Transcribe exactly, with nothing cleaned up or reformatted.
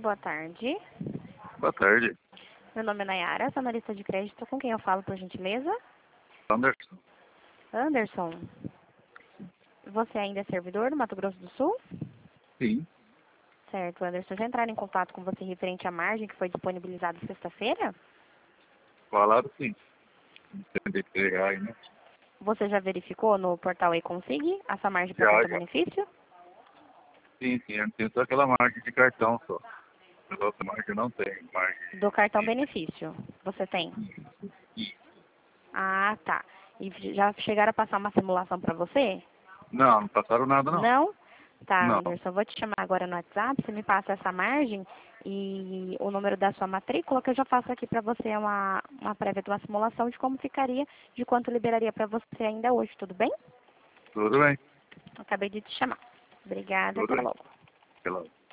boa tarde. Boa tarde. Meu nome é Nayara, sou analista de crédito. Com quem eu falo, por gentileza? Anderson. Anderson. Você ainda é servidor do Mato Grosso do Sul? Sim. Certo, Anderson. Já entraram em contato com você referente à margem que foi disponibilizada sexta-feira? Falaram sim. Tem que pegar aí, né? Você já verificou no portal eConsig a sua margem para Já, conta já. benefício? Sim, sim. Eu tenho só aquela margem de cartão só. A outra margem não tem. Margem. Do cartão benefício. Você tem? Ah, tá. E já chegaram a passar uma simulação para você? Não, não passaram nada não. Não? Tá, Não. Anderson. Eu vou te chamar agora no WhatsApp. Você me passa essa margem e o número da sua matrícula, que eu já faço aqui para você uma, uma prévia de uma simulação de como ficaria, de quanto liberaria para você ainda hoje, tudo bem? Tudo bem. Acabei de te chamar. Obrigada, Tudo até bem. logo. Até logo.